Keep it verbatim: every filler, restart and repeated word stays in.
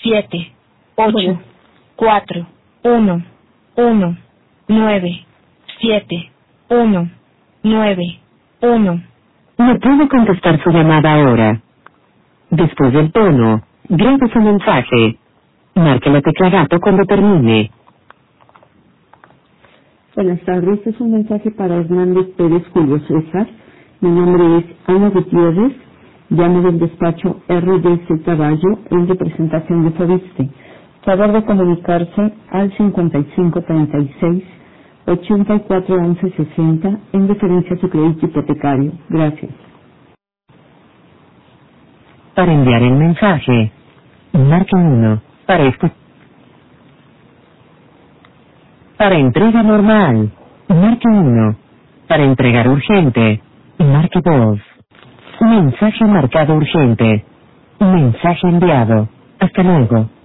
siete, ocho, cuatro, uno, uno, nueve, siete, uno, nueve, uno. No puede contestar su llamada ahora. Después del tono, grabe su mensaje. Marque la tecla gato cuando termine. Buenas tardes, este es un mensaje para Hernández Pérez Julio César. Mi nombre es Ana Gutiérrez, llamo del despacho R D C Caballo en representación de Fobiste. Favor de comunicarse al cincuenta y cinco treinta y seis, ochenta y cuatro once sesenta en referencia a su crédito hipotecario. Gracias. Para enviar el mensaje, marque uno. Para esto. Para entrega normal, marque uno. Para entregar urgente, marque dos. Mensaje marcado urgente. Mensaje enviado. Hasta luego.